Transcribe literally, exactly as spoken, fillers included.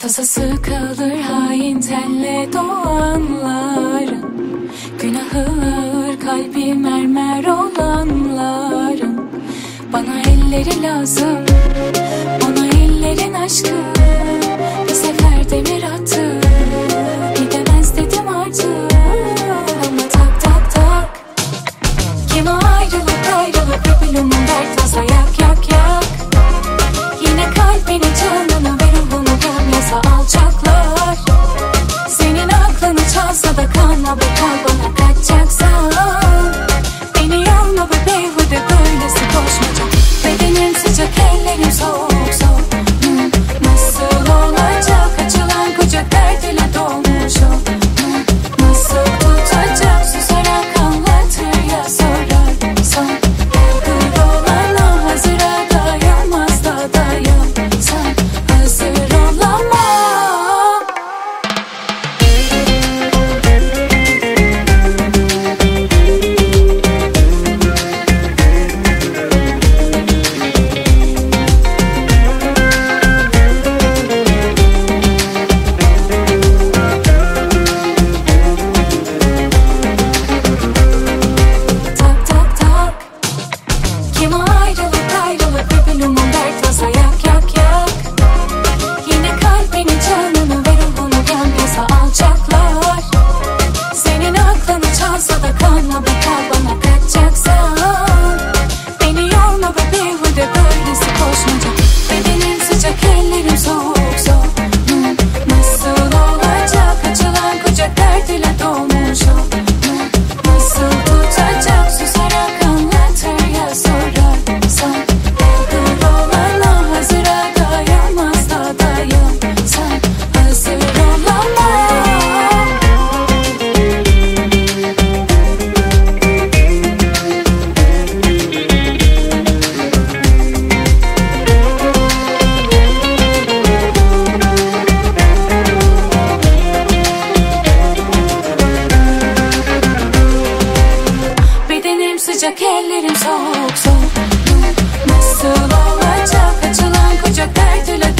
Tasası kalır hain telle doğanların, günahı ağır kalbi mermer olanların. Bana elleri lazım, ona ellerin aşkı. Bir sefer demir attı, gidemez dedim artık. Ama tak tak tak, kim ayrılık ayrılık öpülümün dert tasa yak yak yak. Yine kalbini canını ve ruhunu gömlese alçaklar. Senin aklını çalsa da kanla bu kal bana kaçacaksan. Beni yorma bu beyhude böylesi koşmaca. Bedenim sıcak ellerim soğuk soğuk. hmm, Nasıl olacak açılan kucak dert ile dolmuş o. hmm, Nasıl tutacak susarak anlatır ya sorarsan. Kır olana hazıra dayanmaz da dayansan. Hazır olamam. Tak tak tak, kim ayrılık ayrılık öpülümün dert tasa yak yak yak. Yine kalbini canını ve ruhunu gömlese alçaklar. Senin aklını çalsa da kanla bu kal bana kaçacaksan. Beni yorma bu beyhude böylesi koşmaca. Bedenim sıcak ellerim soğuk soğuk. hmm, Nasıl olacak açılan kucak dert ile dolmuş o. hmm, Nasıl tutacak susarak anlatır ya sorarsan. Kır olana hazıra dayanmaz da dayansan. Hazır olamam. Bedenim sıcak ellerim soğuk soğuk. hmm, Nasıl olacak açılan kucak dert ile